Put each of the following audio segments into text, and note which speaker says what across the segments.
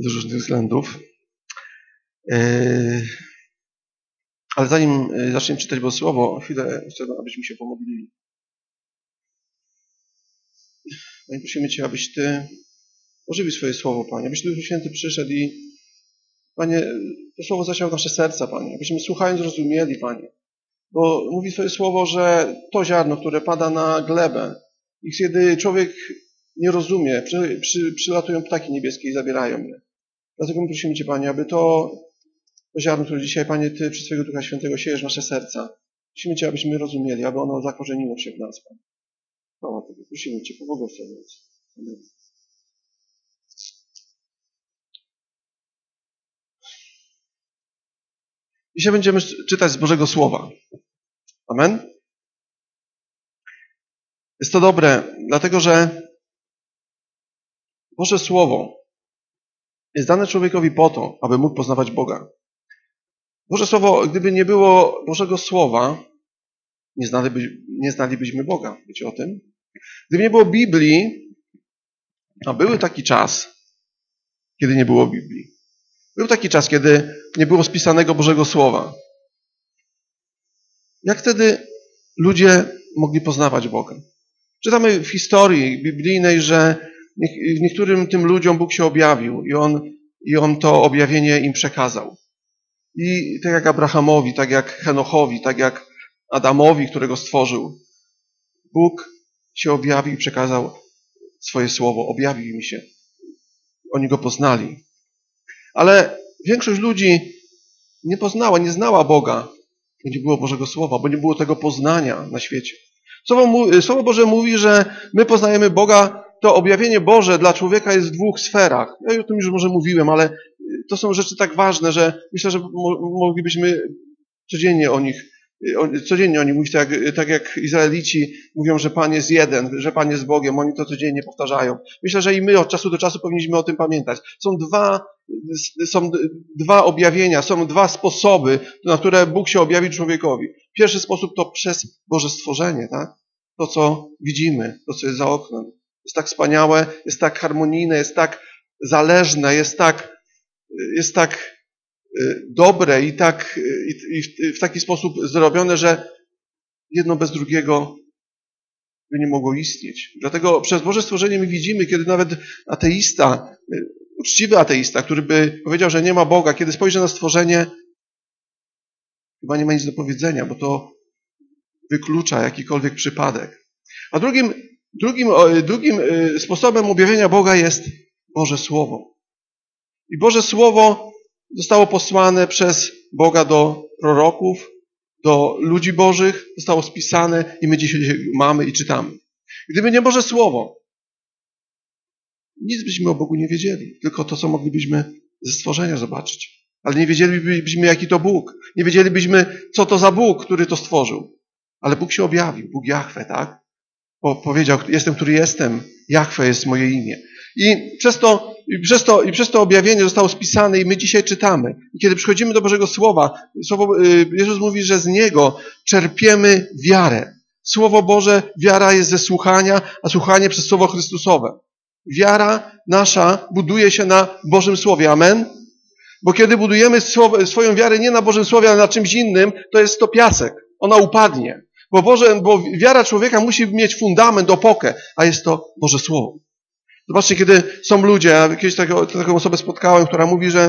Speaker 1: z różnych względów. Ale zanim zaczniemy czytać Boże Słowo, chwilę chcę, abyśmy się pomodlili. Panie, prosimy Cię, abyś Ty ożywił swoje Słowo, Panie, abyś Duch Święty przyszedł i, Panie, to Słowo zasiał w nasze serca, Panie, abyśmy słuchając rozumieli, Panie. Bo mówi Twoje Słowo, że to ziarno, które pada na glebę i kiedy człowiek nie rozumie, przylatują ptaki niebieskie i zabierają je. Dlatego my prosimy Cię, Panie, aby to ziarno, które dzisiaj, Panie, Ty przez Twojego Ducha Świętego siejesz w nasze serca, prosimy Cię, abyśmy rozumieli, aby ono zakorzeniło się w nas, Panie. Chwała Tobie, prosimy Cię, pobłogosławić. Amen. Dzisiaj będziemy czytać z Bożego Słowa. Amen? Jest to dobre, dlatego że Boże Słowo jest dane człowiekowi po to, aby mógł poznawać Boga. Boże Słowo, gdyby nie było Bożego Słowa, nie znalibyśmy Boga. Wiecie o tym? Gdyby nie było Biblii, a był taki czas, kiedy nie było Biblii. Był taki czas, kiedy nie było spisanego Bożego Słowa. Jak wtedy ludzie mogli poznawać Boga? Czytamy w historii biblijnej, że niektórym tym ludziom Bóg się objawił i on to objawienie im przekazał. I tak jak Abrahamowi, tak jak Henochowi, tak jak Adamowi, którego stworzył, Bóg się objawił i przekazał swoje słowo. Objawił im się. Oni go poznali. Ale większość ludzi nie poznała, nie znała Boga, bo nie było Bożego Słowa, bo nie było tego poznania na świecie. Słowo Boże mówi, że my poznajemy Boga, to objawienie Boże dla człowieka jest w dwóch sferach. Ja o tym już może mówiłem, ale to są rzeczy tak ważne, że myślę, że moglibyśmy codziennie o nich mówić, tak jak Izraelici mówią, że Pan jest jeden, że Pan jest Bogiem, oni to codziennie powtarzają. Myślę, że i my od czasu do czasu powinniśmy o tym pamiętać. Są dwa objawienia, są dwa sposoby, na które Bóg się objawi człowiekowi. Pierwszy sposób to przez Boże stworzenie, tak? To, co widzimy, to, co jest za oknem. Jest tak wspaniałe, jest tak harmonijne, jest tak zależne, jest tak dobre i w taki sposób zrobione, że jedno bez drugiego by nie mogło istnieć. Dlatego przez Boże stworzenie my widzimy, kiedy nawet ateista, uczciwy ateista, który by powiedział, że nie ma Boga, kiedy spojrzy na stworzenie, chyba nie ma nic do powiedzenia, bo to wyklucza jakikolwiek przypadek. A drugim sposobem objawienia Boga jest Boże Słowo. I Boże Słowo zostało posłane przez Boga do proroków, do ludzi bożych, zostało spisane i my dzisiaj mamy i czytamy. Gdyby nie Boże Słowo, nic byśmy o Bogu nie wiedzieli, tylko to, co moglibyśmy ze stworzenia zobaczyć. Ale nie wiedzielibyśmy, jaki to Bóg. Nie wiedzielibyśmy, co to za Bóg, który to stworzył. Ale Bóg się objawił, Bóg Jahwe, tak? Powiedział, jestem, który jestem, Jahwe jest moje imię. I przez to objawienie zostało spisane i my dzisiaj czytamy. I kiedy przychodzimy do Bożego Słowa, Jezus mówi, że z Niego czerpiemy wiarę. Słowo Boże, wiara jest ze słuchania, a słuchanie przez Słowo Chrystusowe. Wiara nasza buduje się na Bożym Słowie. Amen? Bo kiedy budujemy swoją wiarę nie na Bożym Słowie, ale na czymś innym, to jest to piasek. Ona upadnie. Bo wiara człowieka musi mieć fundament, opokę, a jest to Boże Słowo. Zobaczcie, kiedy są ludzie, ja kiedyś taką osobę spotkałem, która mówi, że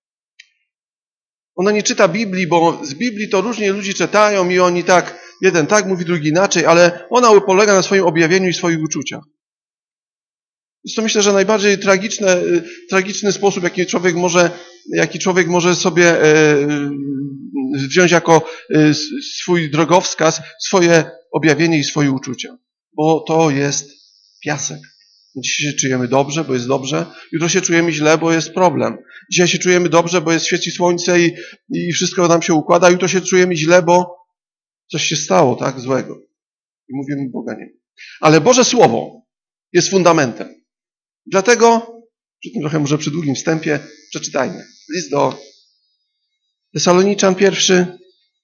Speaker 1: ona nie czyta Biblii, bo z Biblii to różnie ludzie czytają i oni jeden tak mówi, drugi inaczej, ale ona polega na swoim objawieniu i swoich uczuciach. Jest to, myślę, że najbardziej tragiczny sposób, jaki człowiek może sobie wziąć jako swój drogowskaz, swoje objawienie i swoje uczucia. Bo to jest piasek. Dzisiaj się czujemy dobrze, bo jest dobrze. Jutro się czujemy źle, bo jest problem. Dzisiaj się czujemy dobrze, bo świeci słońce i wszystko nam się układa. Jutro się czujemy źle, bo coś się stało, tak, złego. I mówimy, Boga nie ma. Ale Boże Słowo jest fundamentem. Dlatego, przy tym trochę może przy długim wstępie, przeczytajmy. List do Tesaloniczan 1,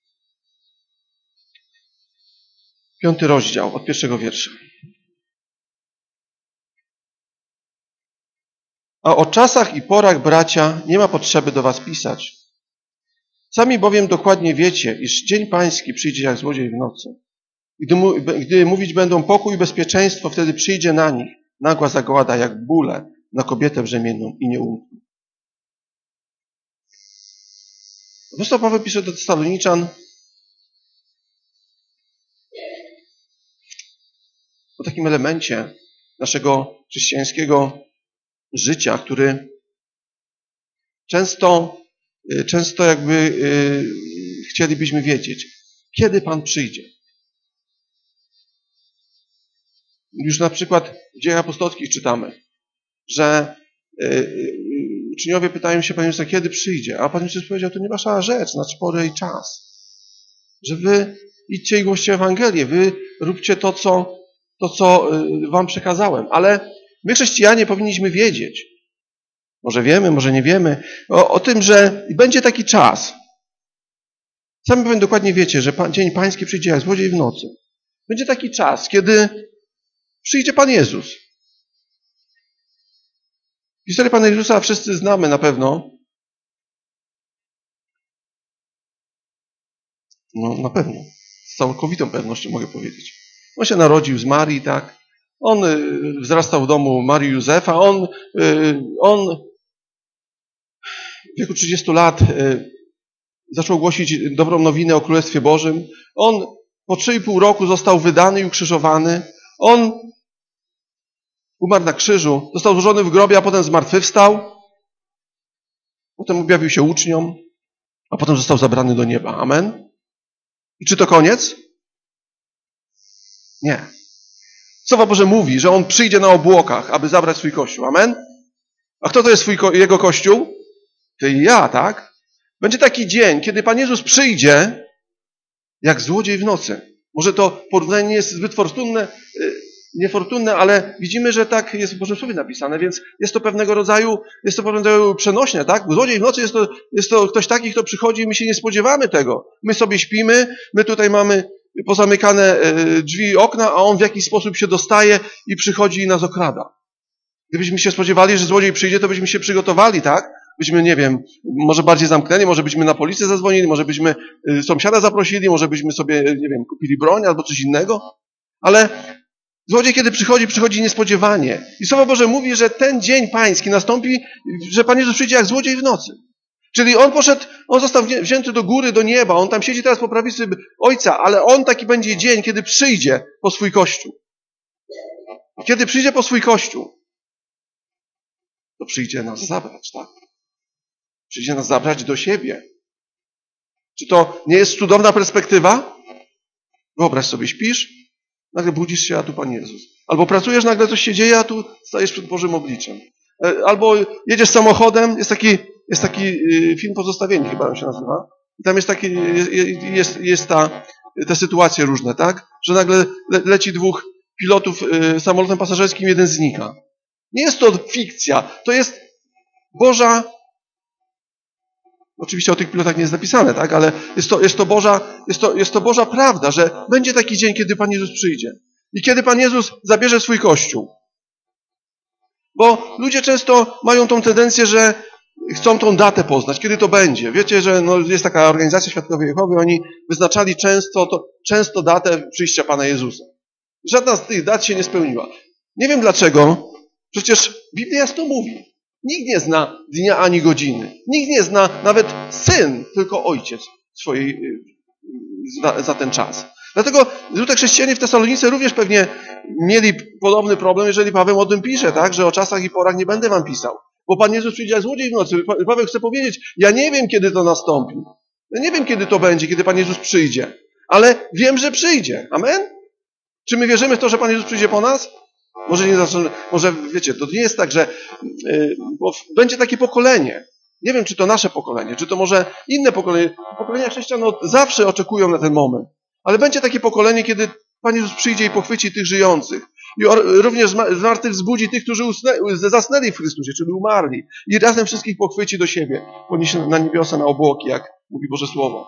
Speaker 1: 5 rozdział, od 1 wiersza. A o czasach i porach, bracia, nie ma potrzeby do was pisać. Sami bowiem dokładnie wiecie, iż dzień pański przyjdzie jak złodziej w nocy. Gdy mówić będą pokój i bezpieczeństwo, wtedy przyjdzie na nich nagła zagłada, jak bóle na kobietę brzemienną i nie umkną. Apostoł Paweł pisze do Tesaloniczan o takim elemencie naszego chrześcijańskiego życia, który często jakby chcielibyśmy wiedzieć, kiedy Pan przyjdzie. Już na przykład w Dziejach Apostolskich czytamy, że uczniowie pytają się Panie Jezusa, kiedy przyjdzie? A Pan Jezus powiedział, to nie wasza rzecz, znaczy porę i czas. Że wy idźcie i głoście Ewangelię, wy róbcie to, co wam przekazałem. Ale my, chrześcijanie, powinniśmy wiedzieć, może wiemy, może nie wiemy, o tym, że będzie taki czas. Sami powiem dokładnie wiecie, że dzień pański przyjdzie jak złodziej w nocy. Będzie taki czas, kiedy przyjdzie Pan Jezus. Historię Pana Jezusa wszyscy znamy na pewno. No na pewno. Z całkowitą pewnością mogę powiedzieć. On się narodził z Marii, tak? On wzrastał w domu Marii Józefa. On w wieku 30 lat zaczął głosić dobrą nowinę o Królestwie Bożym. On po 3,5 roku został wydany i ukrzyżowany. On umarł na krzyżu, został złożony w grobie, a potem zmartwychwstał. Potem objawił się uczniom, a potem został zabrany do nieba. Amen? I czy to koniec? Nie. Słowo Boże mówi, że On przyjdzie na obłokach, aby zabrać swój Kościół. Amen? A kto to jest Jego Kościół? Ty i ja, tak? Będzie taki dzień, kiedy Pan Jezus przyjdzie jak złodziej w nocy. Może to porównanie nie jest zbyt niefortunne, ale widzimy, że tak jest w Bożym Słowie napisane, więc jest to pewnego rodzaju przenośne, tak? Złodziej w nocy jest to ktoś taki, kto przychodzi i my się nie spodziewamy tego. My sobie śpimy, my tutaj mamy pozamykane drzwi i okna, a on w jakiś sposób się dostaje i przychodzi i nas okrada. Gdybyśmy się spodziewali, że złodziej przyjdzie, to byśmy się przygotowali, tak? Byśmy, nie wiem, może bardziej zamknęli, może byśmy na policję zadzwonili, może byśmy sąsiada zaprosili, może byśmy sobie, nie wiem, kupili broń albo coś innego. Ale złodziej, kiedy przychodzi niespodziewanie. I Słowo Boże mówi, że ten dzień pański nastąpi, że Pan Jezus przyjdzie jak złodziej w nocy. Czyli on został wzięty do góry, do nieba, on tam siedzi teraz po prawicy Ojca, ale on taki będzie dzień, kiedy przyjdzie po swój Kościół. Kiedy przyjdzie po swój Kościół, to przyjdzie nas zabrać, tak? Przyjdzie nas zabrać do siebie. Czy to nie jest cudowna perspektywa? Wyobraź sobie, śpisz, nagle budzisz się, a tu Pan Jezus. Albo pracujesz, nagle coś się dzieje, a tu stajesz przed Bożym obliczem. Albo jedziesz samochodem, jest taki film Pozostawieni, chyba on się nazywa. I tam jest te sytuacje różne, tak? Że nagle leci 2 pilotów samolotem pasażerskim, jeden znika. Nie jest to fikcja, to jest Boża. Oczywiście o tych pilotach nie jest napisane, tak? Ale jest to Boża prawda, że będzie taki dzień, kiedy Pan Jezus przyjdzie. I kiedy Pan Jezus zabierze swój Kościół. Bo ludzie często mają tą tendencję, że chcą tą datę poznać, kiedy to będzie. Wiecie, że jest taka organizacja Świadkowie Jehowy, oni wyznaczali często datę przyjścia Pana Jezusa. Żadna z tych dat się nie spełniła. Nie wiem dlaczego, przecież Biblia jasno mówi. Nikt nie zna dnia ani godziny. Nikt nie zna nawet syn, tylko ojciec swojej za ten czas. Dlatego tutaj chrześcijanie w Tesalonice również pewnie mieli podobny problem, jeżeli Paweł o tym pisze, tak? Że o czasach i porach nie będę wam pisał. Bo Pan Jezus przyjdzie jak złodziej w nocy. Paweł chce powiedzieć, ja nie wiem, kiedy to nastąpi. Ja nie wiem, kiedy to będzie, kiedy Pan Jezus przyjdzie. Ale wiem, że przyjdzie. Amen? Czy my wierzymy w to, że Pan Jezus przyjdzie po nas? Może wiecie, to nie jest tak, że bo będzie takie pokolenie. Nie wiem, czy to nasze pokolenie, czy to może inne pokolenie. Pokolenia chrześcijan zawsze oczekują na ten moment. Ale będzie takie pokolenie, kiedy Pan Jezus przyjdzie i pochwyci tych żyjących. I również zmartwych wzbudzi tych, którzy zasnęli w Chrystusie, czyli umarli. I razem wszystkich pochwyci do siebie. Poniesie na niebiosa, na obłoki, jak mówi Boże Słowo.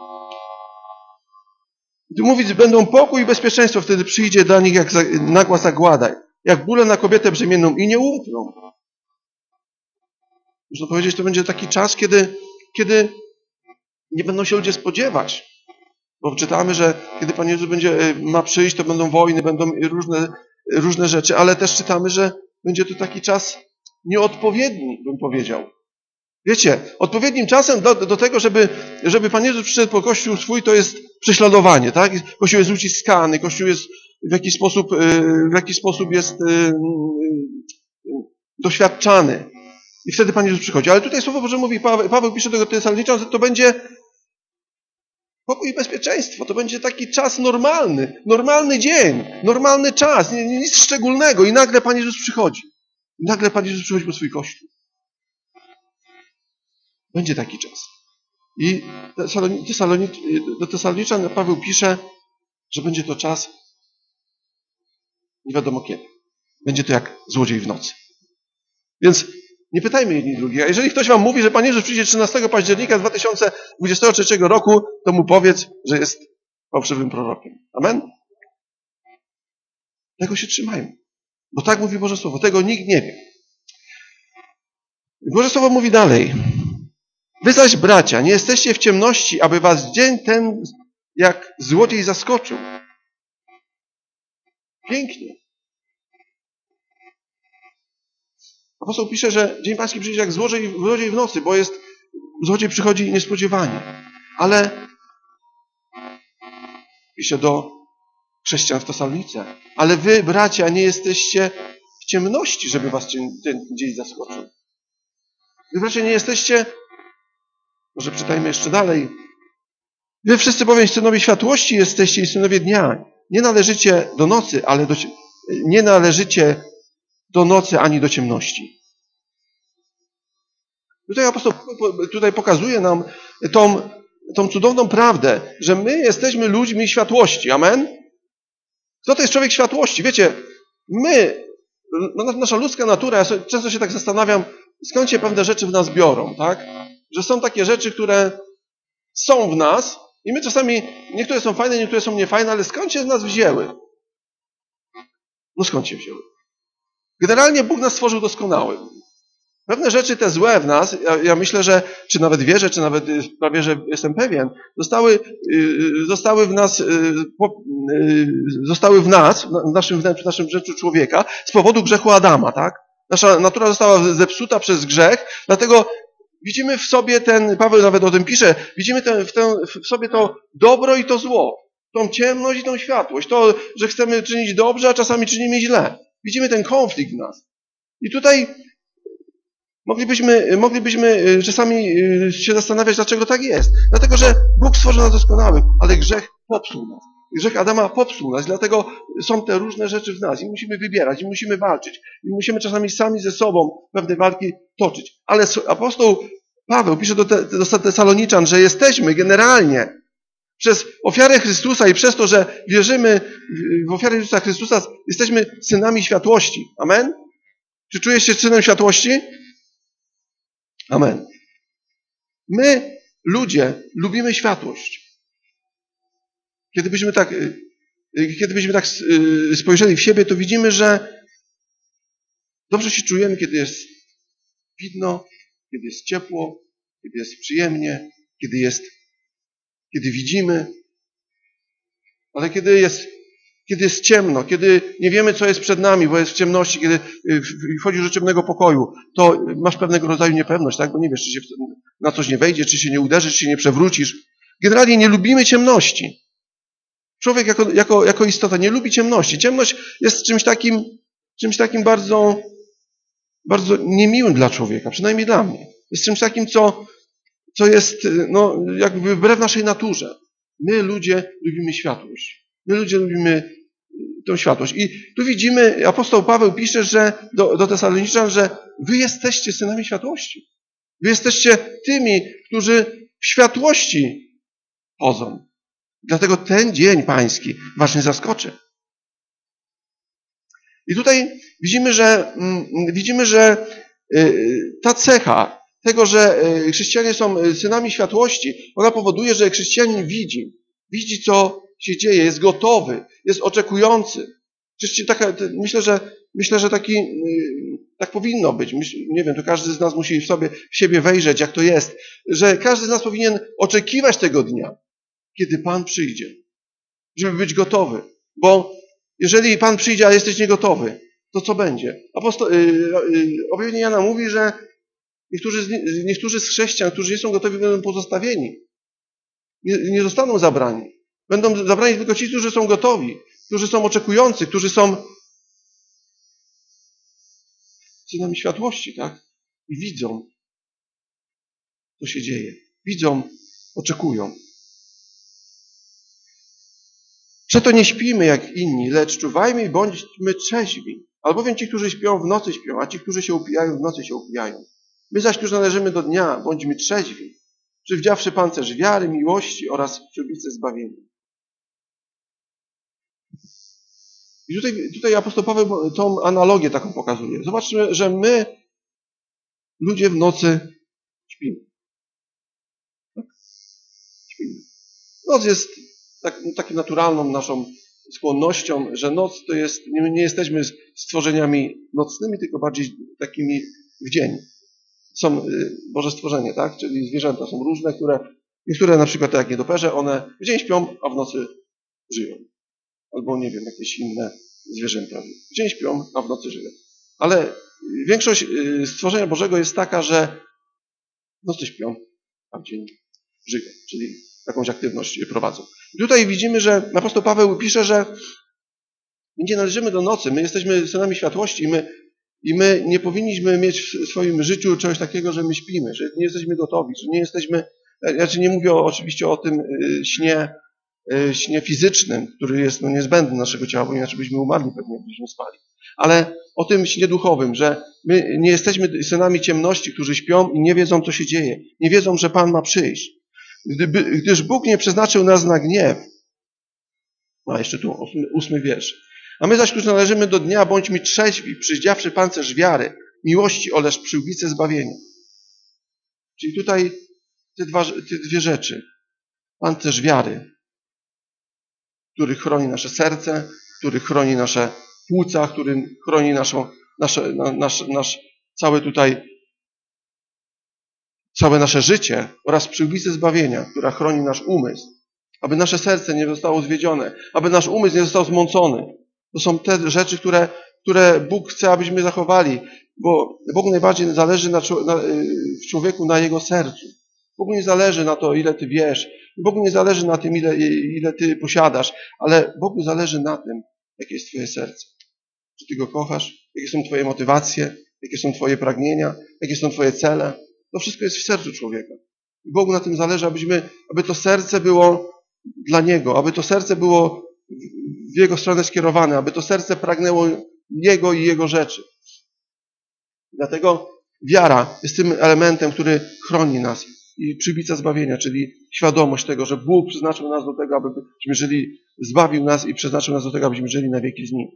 Speaker 1: Tu mówić, będą pokój i bezpieczeństwo, wtedy przyjdzie dla nich jak nagła zagłada. Jak bóle na kobietę brzemienną i nie umkną. można powiedzieć, to będzie taki czas, kiedy nie będą się ludzie spodziewać. Bo czytamy, że kiedy Pan Jezus ma przyjść, to będą wojny, będą różne rzeczy, ale też czytamy, że będzie to taki czas nieodpowiedni, bym powiedział. Wiecie, odpowiednim czasem do tego, żeby Pan Jezus przyszedł po Kościół swój, to jest prześladowanie, tak? Kościół jest uciskany, Kościół jest w jakiś sposób jest doświadczany. I wtedy Pan Jezus przychodzi. Ale tutaj Słowo Boże mówi, Paweł pisze do Tesaloniczan, że to będzie pokój i bezpieczeństwo. To będzie taki czas normalny dzień, normalny czas, nic szczególnego. I nagle Pan Jezus przychodzi. I nagle Pan Jezus przychodzi po swój Kościół. Będzie taki czas. I do Tesaloniczan Paweł pisze, że będzie to czas nie wiadomo kiedy. Będzie to jak złodziej w nocy. Więc nie pytajmy jedni drugich. A jeżeli ktoś wam mówi, że Pan Jezus przyjdzie 13 października 2023 roku, to mu powiedz, że jest fałszywym prorokiem. Amen? Tego się trzymajmy. Bo tak mówi Boże Słowo. Tego nikt nie wie. Boże Słowo mówi dalej. Wy zaś, bracia, nie jesteście w ciemności, aby was dzień ten jak złodziej zaskoczył. Pięknie. Apostoł pisze, że dzień pański przyjdzie jak złodziej w nocy, bo złodziej przychodzi niespodziewanie. Ale pisze do chrześcijan w Tesalonice. Ale wy, bracia, nie jesteście w ciemności, żeby was ten dzień zaskoczył. Wy, bracia, nie jesteście... Może czytajmy jeszcze dalej. Wy wszyscy bowiem synowie światłości jesteście i synowie dnia. Nie należycie do nocy, nie należycie do nocy ani do ciemności. Tutaj apostoł pokazuje nam tą cudowną prawdę, że my jesteśmy ludźmi światłości. Amen? Kto to jest człowiek światłości? Wiecie, nasza ludzka natura, ja często się tak zastanawiam, skąd się pewne rzeczy w nas biorą, tak? Że są takie rzeczy, które są w nas i my czasami, niektóre są fajne, niektóre są niefajne, ale skąd się w nas wzięły? No skąd się wzięły? Generalnie Bóg nas stworzył doskonały. Pewne rzeczy te złe w nas, ja myślę, że, czy nawet wierzę, czy nawet prawie, że jestem pewien, zostały w nas, w naszym wnętrzu, w naszym wnętrzu człowieka z powodu grzechu Adama, tak? Nasza natura została zepsuta przez grzech, dlatego widzimy w sobie Paweł nawet o tym pisze, widzimy w sobie to dobro i to zło, tą ciemność i tą światłość, to, że chcemy czynić dobrze, a czasami czynimy źle. Widzimy ten konflikt w nas. I tutaj moglibyśmy czasami się zastanawiać, dlaczego tak jest. Dlatego, że Bóg stworzył nas doskonałych, ale grzech popsuł nas. Grzech Adama popsuł nas, dlatego są te różne rzeczy w nas i musimy wybierać, i musimy walczyć, i musimy czasami sami ze sobą pewne walki toczyć. Ale apostoł Paweł pisze do Tesaloniczan, że jesteśmy generalnie przez ofiarę Chrystusa i przez to, że wierzymy w ofiarę Jezusa Chrystusa, jesteśmy synami światłości. Amen? Czy czujesz się synem światłości? Amen. My, ludzie, lubimy światłość. Kiedy byśmy tak spojrzeli w siebie, to widzimy, że dobrze się czujemy, kiedy jest widno, kiedy jest ciepło, kiedy jest przyjemnie, kiedy widzimy. Ale kiedy jest ciemno, kiedy nie wiemy, co jest przed nami, bo jest w ciemności, kiedy wchodzisz do ciemnego pokoju, to masz pewnego rodzaju niepewność, tak? Bo nie wiesz, czy się na coś nie wejdzie, czy się nie uderzysz, czy się nie przewrócisz. Generalnie nie lubimy ciemności. Człowiek jako istota nie lubi ciemności. Ciemność jest czymś takim bardzo, bardzo niemiłym dla człowieka, przynajmniej dla mnie. Jest czymś takim, co jest jakby wbrew naszej naturze. My, ludzie, lubimy światłość. My, ludzie, lubimy tą światłość. I tu widzimy, apostoł Paweł pisze, że do Tesaloniczan, że wy jesteście synami światłości. Wy jesteście tymi, którzy w światłości chodzą. Dlatego ten dzień pański was nie zaskoczy. I tutaj widzimy, że ta cecha tego, że chrześcijanie są synami światłości, ona powoduje, że chrześcijanin widzi, co się dzieje, jest gotowy, jest oczekujący. Myślę, że Tak powinno być. Nie wiem, to każdy z nas musi w siebie wejrzeć, jak to jest, że każdy z nas powinien oczekiwać tego dnia, kiedy Pan przyjdzie, żeby być gotowy. Bo jeżeli Pan przyjdzie, a jesteś niegotowy, to co będzie? Objawienie Jana mówi, że niektórzy z chrześcijan, którzy nie są gotowi, będą pozostawieni. Nie zostaną zabrani. Będą zabrani tylko ci, którzy są gotowi, którzy są oczekujący, którzy są synami światłości, tak? I widzą, co się dzieje. Widzą, oczekują. Przeto nie śpimy jak inni, lecz czuwajmy i bądźmy trzeźwi. Albowiem ci, którzy śpią, w nocy śpią, a ci, którzy się upijają, w nocy się upijają. My zaś, którzy należymy do dnia, bądźmy trzeźwi, przywdziawszy pancerz wiary, miłości oraz przyłbicę zbawienia. I tutaj apostoł Paweł tą analogię taką pokazuje. Zobaczmy, że my, ludzie w nocy, śpimy. Tak? Śpimy. Noc jest taką naturalną naszą skłonnością, że noc to jest, nie jesteśmy stworzeniami nocnymi, tylko bardziej takimi w dzień. Są Boże stworzenie, tak? Czyli zwierzęta są różne, niektóre na przykład tak jak nietoperze, one w dzień śpią, a w nocy żyją. Albo nie wiem, jakieś inne zwierzęta. W dzień śpią, a w nocy żyją. Ale większość stworzenia Bożego jest taka, że w nocy śpią, a w dzień żyją. Czyli jakąś aktywność prowadzą. I tutaj widzimy, że apostoł Paweł pisze, że my nie należymy do nocy, my jesteśmy synami światłości i my nie powinniśmy mieć w swoim życiu czegoś takiego, że my śpimy, że nie jesteśmy gotowi, że nie jesteśmy, nie mówię oczywiście o tym śnie fizycznym, który jest niezbędny naszego ciała, bo inaczej byśmy umarli pewnie, byśmy spali. Ale o tym śnie duchowym, że my nie jesteśmy synami ciemności, którzy śpią i nie wiedzą, co się dzieje. Nie wiedzą, że Pan ma przyjść. Gdyż Bóg nie przeznaczył nas na gniew. A jeszcze tu 8 wiersz. A my zaś, którzy należymy do dnia, bądźmy trzeźwi, przyździawszy pancerz wiary, miłości oraz przyłbicę zbawienia. Czyli tutaj te dwie rzeczy. Pancerz wiary, który chroni nasze serce, który chroni nasze płuca, który chroni całe nasze życie oraz przyłbicę zbawienia, która chroni nasz umysł, aby nasze serce nie zostało zwiedzione, aby nasz umysł nie został zmącony. To są te rzeczy, które Bóg chce, abyśmy zachowali, bo Bogu najbardziej zależy w człowieku na jego sercu. Bogu nie zależy na to, ile ty wiesz, Bogu nie zależy na tym, ile ty posiadasz, ale Bogu zależy na tym, jakie jest twoje serce. Czy ty go kochasz? Jakie są twoje motywacje? Jakie są twoje pragnienia? Jakie są twoje cele? To wszystko jest w sercu człowieka. I Bogu na tym zależy, aby to serce było dla Niego, aby to serce było w Jego stronę skierowane, aby to serce pragnęło Jego i Jego rzeczy. Dlatego wiara jest tym elementem, który chroni nas. I przyłbica zbawienia, czyli świadomość tego, że Bóg przeznaczył nas do tego, abyśmy żyli, zbawił nas i przeznaczył nas do tego, abyśmy żyli na wieki z Nim.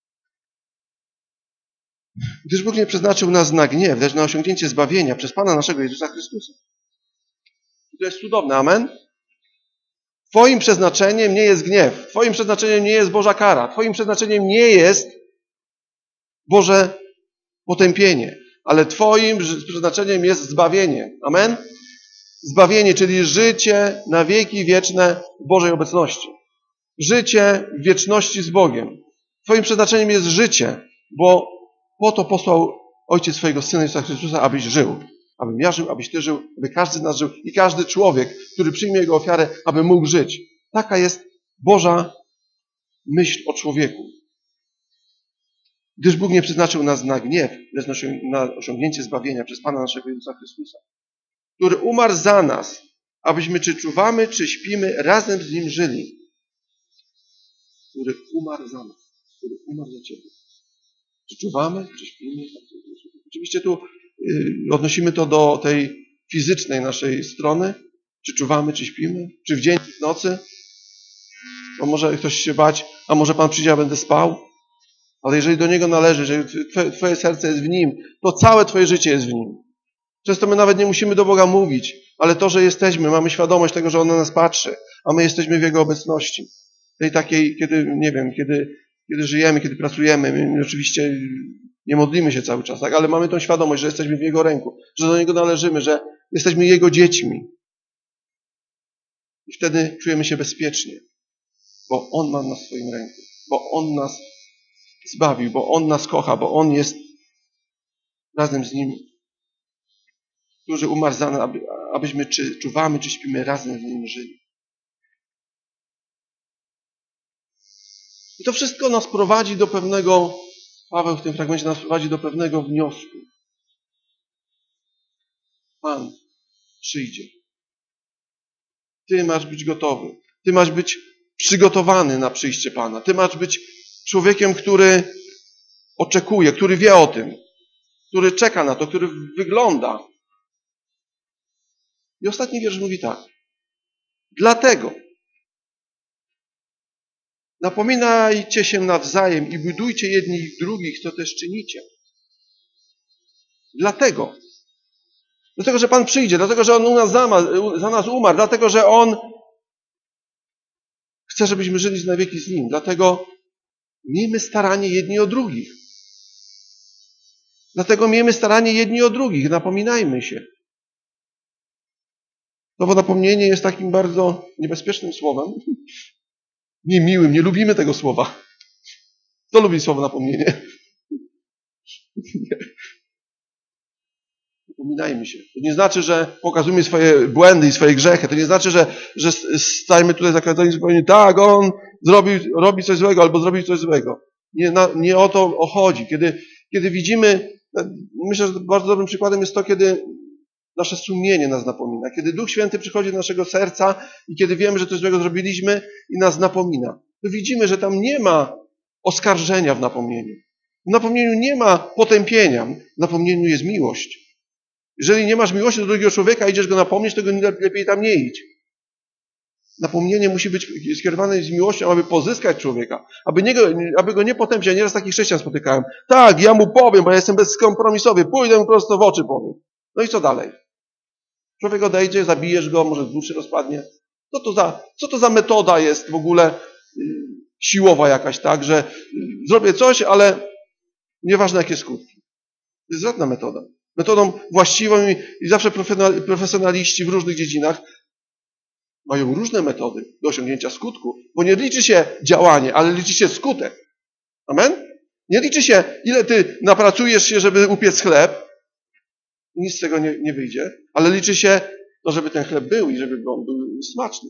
Speaker 1: Gdyż Bóg nie przeznaczył nas na gniew, lecz na osiągnięcie zbawienia przez Pana naszego Jezusa Chrystusa. I to jest cudowne, amen? Twoim przeznaczeniem nie jest gniew. Twoim przeznaczeniem nie jest Boża kara. Twoim przeznaczeniem nie jest Boże potępienie. Ale Twoim przeznaczeniem jest zbawienie. Amen? Zbawienie, czyli życie na wieki wieczne w Bożej obecności. Życie w wieczności z Bogiem. Twoim przeznaczeniem jest życie, bo po to posłał Ojciec swojego Syna Jezusa Chrystusa, abyś żył. Abym ja żył, abyś ty żył, aby każdy z nas żył i każdy człowiek, który przyjmie Jego ofiarę, aby mógł żyć. Taka jest Boża myśl o człowieku. Gdyż Bóg nie przeznaczył nas na gniew, lecz na osiągnięcie zbawienia przez Pana naszego Jezusa Chrystusa, który umarł za nas, abyśmy czy czuwamy, czy śpimy, razem z Nim żyli. Który umarł za nas, który umarł za Ciebie. Czy czuwamy, czy śpimy? Oczywiście tu odnosimy to do tej fizycznej naszej strony. Czy czuwamy, czy śpimy? Czy w dzień, czy w nocy? Bo może ktoś się bać, a może Pan przyjdzie, a będę spał? Ale jeżeli do Niego należy, że Twoje serce jest w Nim, to całe Twoje życie jest w Nim. Często my nawet nie musimy do Boga mówić, ale to, że jesteśmy, mamy świadomość tego, że On na nas patrzy, a my jesteśmy w Jego obecności. Tej takiej, kiedy, nie wiem, kiedy żyjemy, kiedy pracujemy, my oczywiście Nie modlimy się cały czas, tak? Ale mamy tą świadomość, że jesteśmy w Jego ręku, że do Niego należymy, że jesteśmy Jego dziećmi. I wtedy czujemy się bezpiecznie, bo On ma nas w swoim ręku, bo On nas zbawił, bo On nas kocha, bo On jest razem z Nim, który umarł za nas, abyśmy czy czuwamy, czy śpimy, razem z Nim żyli. I to wszystko nas prowadzi do pewnego, Paweł w tym fragmencie nas prowadzi do pewnego wniosku. Pan przyjdzie. Ty masz być gotowy. Ty masz być przygotowany na przyjście Pana. Ty masz być człowiekiem, który oczekuje, który wie o tym, który czeka na to, który wygląda. I ostatni wiersz mówi tak. Dlatego napominajcie się nawzajem i budujcie jedni drugich, co też czynicie. Dlatego, że Pan przyjdzie, dlatego, że On za nas umarł, dlatego, że On chce, żebyśmy żyli na wieki z Nim. Dlatego miejmy staranie jedni o drugich. Dlatego miejmy staranie jedni o drugich, napominajmy się. No bo napomnienie jest takim bardzo niebezpiecznym słowem. Niemiłym, nie lubimy tego słowa. Kto lubi słowo napomnienie? Napominajmy się. To nie znaczy, że pokazujemy swoje błędy i swoje grzechy. To nie znaczy, że stajemy tutaj zakładając zupełnie tak, on robi coś złego albo zrobił coś złego. Nie o to chodzi. Kiedy widzimy, myślę, że bardzo dobrym przykładem jest to, kiedy nasze sumienie nas napomina. Kiedy Duch Święty przychodzi do naszego serca i kiedy wiemy, że coś złego zrobiliśmy i nas napomina. To widzimy, że tam nie ma oskarżenia w napomnieniu. W napomnieniu nie ma potępienia. W napomnieniu jest miłość. Jeżeli nie masz miłości do drugiego człowieka, idziesz go napomnieć, to lepiej tam nie idź. Napomnienie musi być skierowane z miłością, aby pozyskać człowieka, aby go nie potępić. Ja nieraz takich chrześcijan spotykałem. Tak, ja mu powiem, bo ja jestem bezkompromisowy, pójdę mu prosto w oczy powiem. No i co dalej? Człowiek odejdzie, zabijesz go, może duszy rozpadnie. Co to za metoda jest w ogóle siłowa jakaś, tak, że zrobię coś, ale nieważne jakie skutki. To jest żadna metoda. Metodą właściwą i zawsze profesjonaliści w różnych dziedzinach mają różne metody do osiągnięcia skutku, bo nie liczy się działanie, ale liczy się skutek. Amen? Nie liczy się, ile ty napracujesz się, żeby upiec chleb. Nic z tego nie wyjdzie, ale liczy się to, żeby ten chleb był i żeby on był smaczny.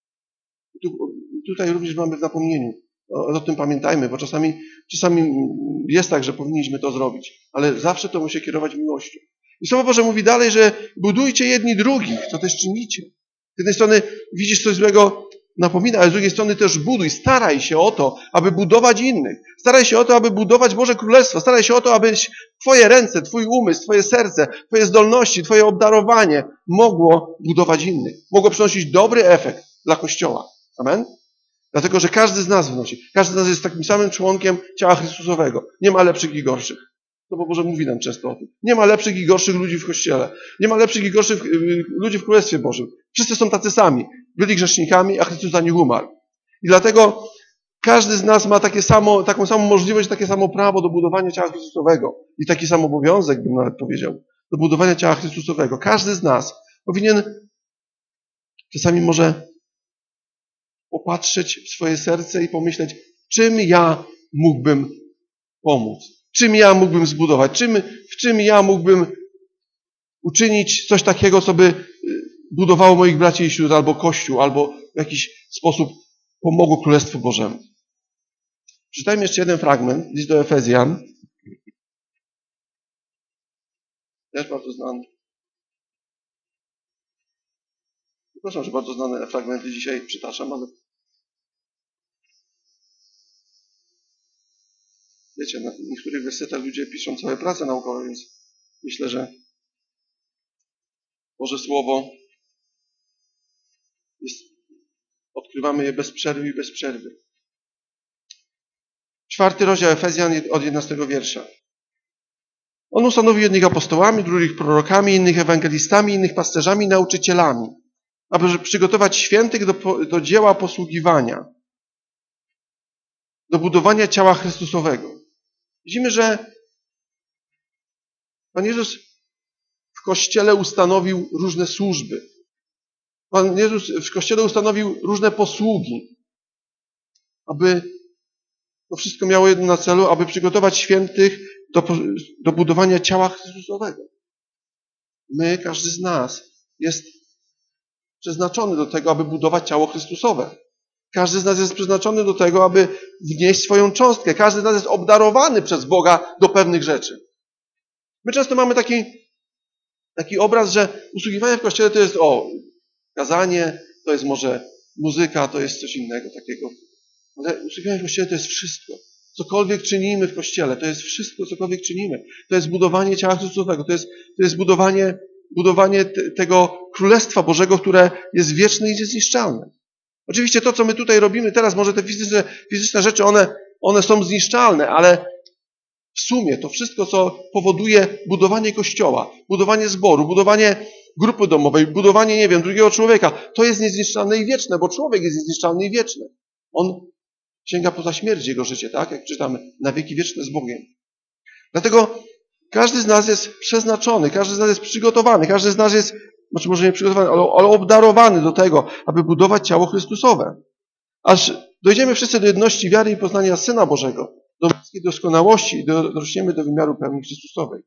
Speaker 1: Tutaj również mamy w napomnieniu. O tym pamiętajmy, bo czasami jest tak, że powinniśmy to zrobić, ale zawsze to musi kierować miłością. I Słowo Boże mówi dalej, że budujcie jedni drugich, co też czynicie. Z jednej strony widzisz coś złego, napominaj, ale z drugiej strony też buduj. Staraj się o to, aby budować innych. Staraj się o to, aby budować Boże Królestwo. Staraj się o to, abyś Twoje ręce, Twój umysł, Twoje serce, Twoje zdolności, Twoje obdarowanie mogło budować innych. Mogło przynosić dobry efekt dla Kościoła. Amen? Dlatego, że każdy z nas wnosi. Każdy z nas jest takim samym członkiem ciała Chrystusowego. Nie ma lepszych i gorszych. Słowo Boże mówi nam często o tym. Nie ma lepszych i gorszych ludzi w Kościele. Nie ma lepszych i gorszych ludzi w Królestwie Bożym. Wszyscy są tacy sami. Byli grzesznikami, a Chrystus za nich umarł. I dlatego każdy z nas ma taką samą możliwość, takie samo prawo do budowania ciała Chrystusowego. I taki sam obowiązek, bym nawet powiedział, do budowania ciała Chrystusowego. Każdy z nas powinien czasami może popatrzeć w swoje serce i pomyśleć, czym ja mógłbym pomóc, czym ja mógłbym zbudować, w czym ja mógłbym uczynić coś takiego, co by budowało moich braci i sióstr, albo Kościół, albo w jakiś sposób pomogło Królestwu Bożemu. Przeczytajmy jeszcze jeden fragment, list do Efezjan. Też bardzo znany. Przepraszam, że bardzo znane fragmenty dzisiaj przytaczam, ale wiecie, na niektórych wersetach ludzie piszą całe prace naukowe, więc myślę, że Boże Słowo odkrywamy je bez przerwy i bez przerwy. 4 rozdział Efezjan od 11 wiersza. On ustanowił jednych apostołami, drugich prorokami, innych ewangelistami, innych pasterzami, nauczycielami, aby przygotować świętych do dzieła posługiwania, do budowania ciała Chrystusowego. Widzimy, że Pan Jezus w Kościele ustanowił różne służby. Pan Jezus w Kościele ustanowił różne posługi, aby to wszystko miało jedno na celu, aby przygotować świętych do budowania ciała Chrystusowego. Każdy z nas jest przeznaczony do tego, aby budować ciało Chrystusowe. Każdy z nas jest przeznaczony do tego, aby wnieść swoją cząstkę. Każdy z nas jest obdarowany przez Boga do pewnych rzeczy. My często mamy taki obraz, że usługiwanie w Kościele to jest kazanie, to jest może muzyka, to jest coś innego takiego. Ale usługiwanie w Kościele to jest wszystko. Cokolwiek czynimy w Kościele, to jest wszystko, cokolwiek czynimy. To jest budowanie ciała Chrystusowego, to jest budowanie tego Królestwa Bożego, które jest wieczne i niezniszczalne. Oczywiście to, co my tutaj robimy teraz, może te fizyczne rzeczy, one są zniszczalne, ale w sumie to wszystko, co powoduje budowanie Kościoła, budowanie zboru, budowanie grupy domowej, budowanie, drugiego człowieka, to jest niezniszczalne i wieczne, bo człowiek jest niezniszczalny i wieczny. On sięga poza śmierć jego życie, tak? Jak czytamy, na wieki wieczne z Bogiem. Dlatego każdy z nas jest przeznaczony, każdy z nas jest przygotowany, każdy z nas jest, może nie przygotowany, ale obdarowany do tego, aby budować ciało Chrystusowe. Aż dojdziemy wszyscy do jedności wiary i poznania Syna Bożego, do ludzkiej doskonałości i dorośniemy do wymiaru pełni Chrystusowej.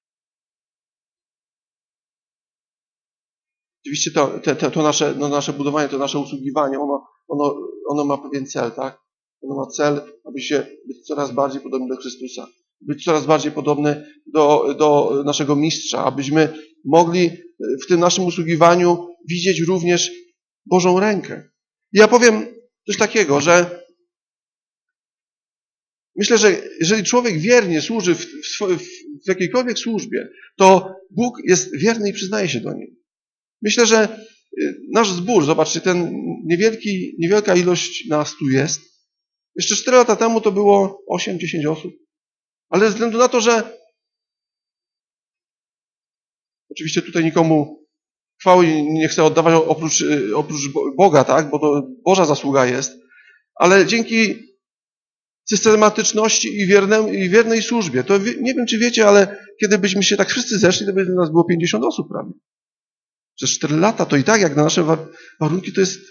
Speaker 1: Oczywiście to nasze budowanie, to nasze usługiwanie, ono ma pewien cel, tak? Ono ma cel, aby być coraz bardziej podobny do Chrystusa. Być coraz bardziej podobny do naszego Mistrza, abyśmy mogli w tym naszym usługiwaniu widzieć również Bożą rękę. I ja powiem coś takiego, że myślę, że jeżeli człowiek wiernie służy w jakiejkolwiek służbie, to Bóg jest wierny i przyznaje się do niej. Myślę, że nasz zbór, zobaczcie, niewielka ilość nas tu jest. Jeszcze 4 lata temu to było 8-10 osób. Ale ze względu na to, że oczywiście tutaj nikomu chwały nie chcę oddawać oprócz Boga, tak? Bo to Boża zasługa jest. Ale dzięki systematyczności i wiernej służbie, to nie wiem, czy wiecie, ale kiedy byśmy się tak wszyscy zeszli, to by nas było 50 osób prawie. Przez 4 lata to i tak, jak na nasze warunki, to jest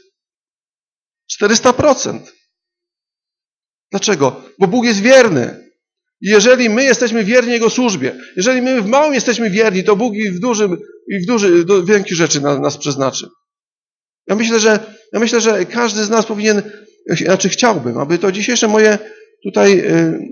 Speaker 1: 400%. Dlaczego? Bo Bóg jest wierny. I jeżeli my jesteśmy wierni Jego służbie, jeżeli my w małym jesteśmy wierni, to Bóg i w wielkie rzeczy nas przeznaczy. Ja myślę, że każdy z nas powinien, chciałbym, aby to dzisiejsze moje tutaj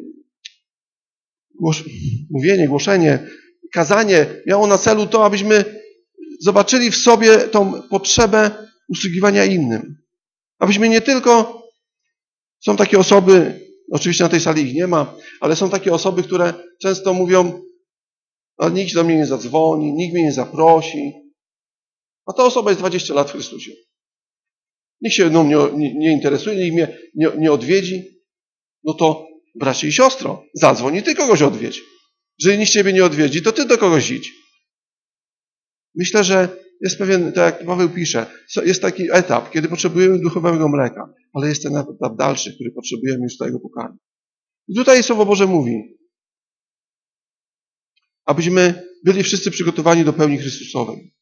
Speaker 1: głoszenie, kazanie miało na celu to, abyśmy zobaczyli w sobie tą potrzebę usługiwania innym. Abyśmy nie tylko, są takie osoby, oczywiście na tej sali ich nie ma, ale są takie osoby, które często mówią, a nikt do mnie nie zadzwoni, nikt mnie nie zaprosi. A ta osoba jest 20 lat w Chrystusie. Nikt się mną nie interesuje, nikt mnie nie odwiedzi. No to bracie i siostro, zadzwoń i ty kogoś odwiedź. Jeżeli nikt ciebie nie odwiedzi, to ty do kogoś idź. Myślę, że jest pewien, tak jak Paweł pisze, jest taki etap, kiedy potrzebujemy duchowego mleka, ale jest ten etap dalszy, który potrzebujemy już tego pokarmu. I tutaj Słowo Boże mówi, abyśmy byli wszyscy przygotowani do pełni Chrystusowej.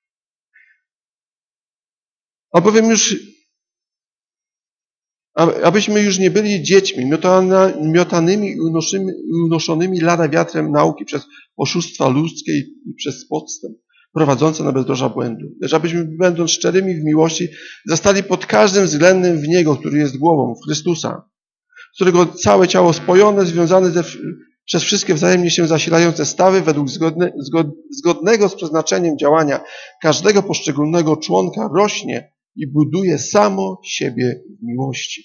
Speaker 1: Abyśmy już nie byli dziećmi, miotanymi i unoszonymi lada wiatrem nauki przez oszustwa ludzkie i przez podstęp, prowadzące na bezdroża błędu. Lecz abyśmy, będąc szczerymi w miłości, zostali pod każdym względem w Niego, który jest głową, w Chrystusa, z którego całe ciało spojone, związane przez wszystkie wzajemnie się zasilające stawy według zgodnego z przeznaczeniem działania każdego poszczególnego członka rośnie i buduje samo siebie w miłości.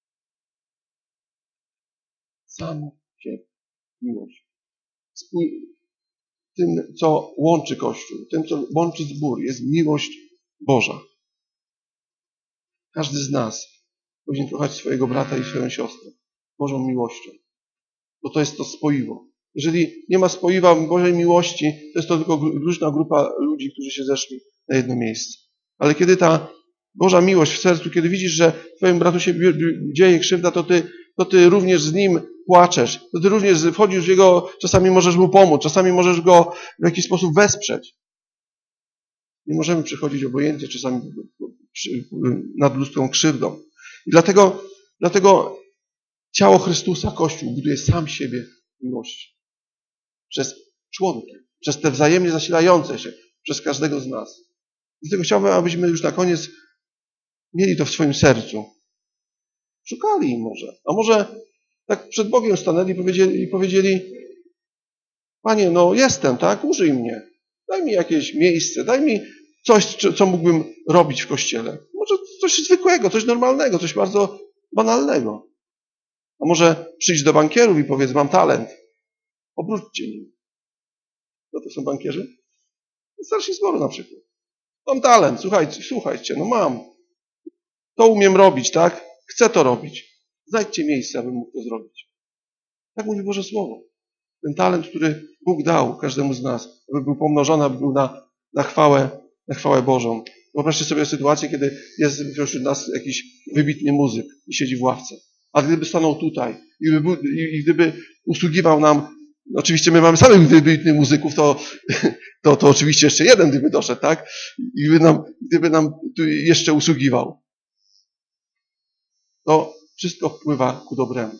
Speaker 1: Samo siebie w miłości. Tym, co łączy Kościół, tym, co łączy zbór, jest miłość Boża. Każdy z nas powinien kochać swojego brata i swoją siostrę Bożą miłością, bo to jest to spoiwo. Jeżeli nie ma spoiwa Bożej miłości, to jest to tylko luźna grupa ludzi, którzy się zeszli na jedno miejsce. Ale kiedy ta Boża miłość w sercu, kiedy widzisz, że twojemu bratu się dzieje krzywda, to ty również z nim płaczesz, to ty również wchodzisz w jego, czasami możesz mu pomóc, czasami możesz go w jakiś sposób wesprzeć. Nie możemy przychodzić obojętnie czasami nad ludzką krzywdą. I dlatego ciało Chrystusa, Kościół, buduje sam siebie w miłości. Przez członki, przez te wzajemnie zasilające się, przez każdego z nas. Dlatego chciałbym, abyśmy już na koniec mieli to w swoim sercu. Szukali może. A może tak przed Bogiem stanęli i powiedzieli: Panie, no jestem, tak? Użyj mnie. Daj mi jakieś miejsce, daj mi coś, co mógłbym robić w Kościele. Może coś zwykłego, coś normalnego, coś bardzo banalnego. A może przyjdź do bankierów i powiedz: mam talent. Obróćcie nim. No to są bankierzy? Starsi zboru na przykład. Mam talent, słuchajcie, no mam. To umiem robić, tak? Chcę to robić. Znajdźcie miejsce, abym mógł to zrobić. Tak mówi Boże Słowo. Ten talent, który Bóg dał każdemu z nas, aby był pomnożony, aby był na chwałę Bożą. Wyobraźcie sobie sytuację, kiedy jest wśród nas jakiś wybitny muzyk i siedzi w ławce. A gdyby stanął tutaj i gdyby usługiwał nam, oczywiście my mamy samych wybitnych muzyków, to oczywiście jeszcze jeden gdyby doszedł, tak? I gdyby nam tu jeszcze usługiwał. To wszystko wpływa ku dobremu.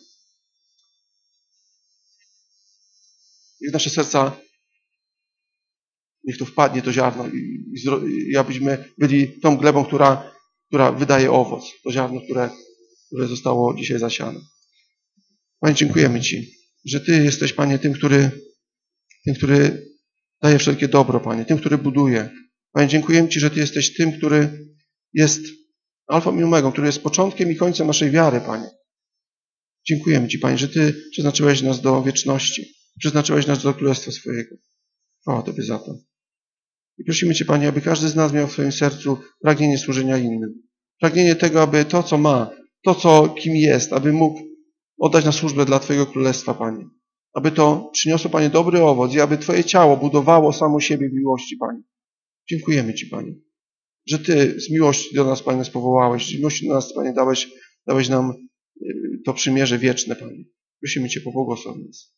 Speaker 1: I w nasze serca niech to wpadnie to ziarno i abyśmy byli tą glebą, która wydaje owoc. To ziarno, które zostało dzisiaj zasiane. Panie, dziękujemy Ci, że Ty jesteś, Panie, tym, który daje wszelkie dobro, Panie, tym, który buduje. Panie, dziękujemy Ci, że Ty jesteś tym, który jest alfą i omegą, który jest początkiem i końcem naszej wiary, Panie. Dziękujemy Ci, Panie, że Ty przeznaczyłeś nas do wieczności. Przeznaczyłeś nas do Królestwa swojego. Chwała Tobie za to. I prosimy Cię, Panie, aby każdy z nas miał w swoim sercu pragnienie służenia innym. Pragnienie tego, aby to, co ma, kim jest, aby mógł oddać na służbę dla Twojego Królestwa, Panie. Aby to przyniosło, Panie, dobry owoc i aby Twoje ciało budowało samo siebie w miłości, Panie. Dziękujemy Ci, Panie, że Ty z miłości do nas, Panie, nas powołałeś, z miłości do nas, Panie, dałeś nam to przymierze wieczne, Panie. Prosimy Cię, pobłogosław nas.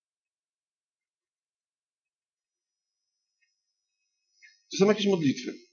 Speaker 1: To są jakieś modlitwy.